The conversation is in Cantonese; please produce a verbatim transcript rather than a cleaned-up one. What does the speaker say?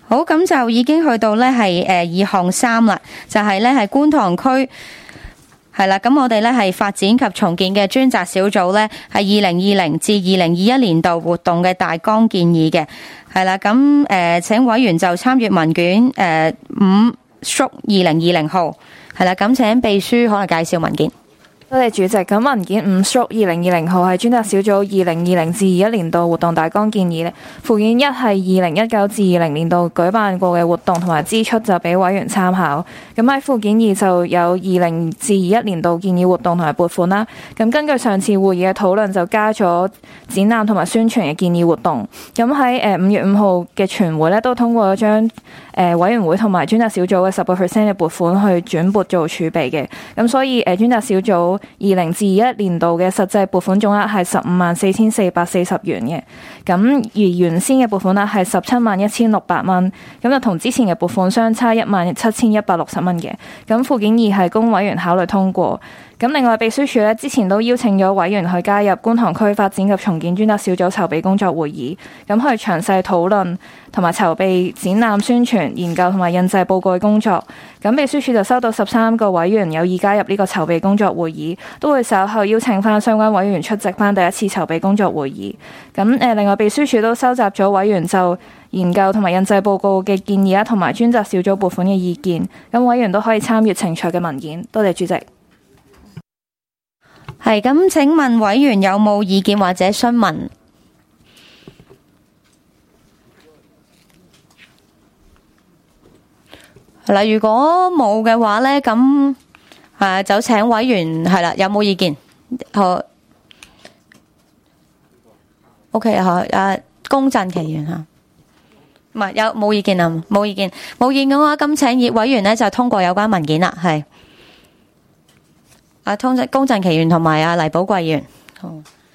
好，咁就已經去到呢係誒二項三啦，就係呢係觀塘區係啦。咁我哋呢係發展及重建嘅專責小組呢，係二零二零至二零二一年度活動嘅大綱建議嘅係啦。咁誒，請委員就參閱文卷誒五屬二零二零號係啦。咁請秘書可能介紹文件。 多謝主席。咁文件五屬二零二零號係專責小組二零二零至二一年度活動大綱建議咧。附件一係二零一九至二零年度舉辦過嘅活動同埋支出就俾委員參考。咁喺附件二就有二零至二一年度建議活動同埋撥款啦。咁根據上次會議嘅討論，就加咗展覽同埋宣傳嘅建議活動。咁喺誒五月五號嘅全會咧，都通過咗將誒委員會同埋專責小組嘅十個 percent 嘅撥款去轉撥做儲備嘅。咁所以誒專責小組二零至二一年度嘅實際撥款總額係十五萬四千四百四十元嘅，咁而原先嘅撥款額係十七萬一千六百蚊，咁就同之前嘅撥款相差一萬七千一百六十蚊嘅。咁附件二係供委員考慮通過。咁另外秘書處咧之前都邀請咗委員去加入觀塘區發展及重建專責小組籌備工作會議，咁去詳細討論同埋籌備展覽、宣傳、研究同埋印製報告嘅工作。咁秘書處就收到十三個委員有意加入呢個籌備工作會議，都會稍後邀請翻相關委員出席翻第一次籌備工作會議。咁誒，另外秘書處都收集咗委員就研究同埋印製報告嘅建議啊，同埋專責小組撥款嘅意見。咁委員都可以參閱呈詳嘅文件。多謝主席。 係咁，請問委員有冇意見或者詢問？係啦，如果冇嘅話呢，咁誒就請委員係啦，有冇意見？好 ，OK 好，誒，龔振其員吓，唔係有冇意見啊？冇意見，冇意見嘅話，咁請委員呢就通過有關文件啦，係。阿通龔振其員同埋阿黎寶貴員，好。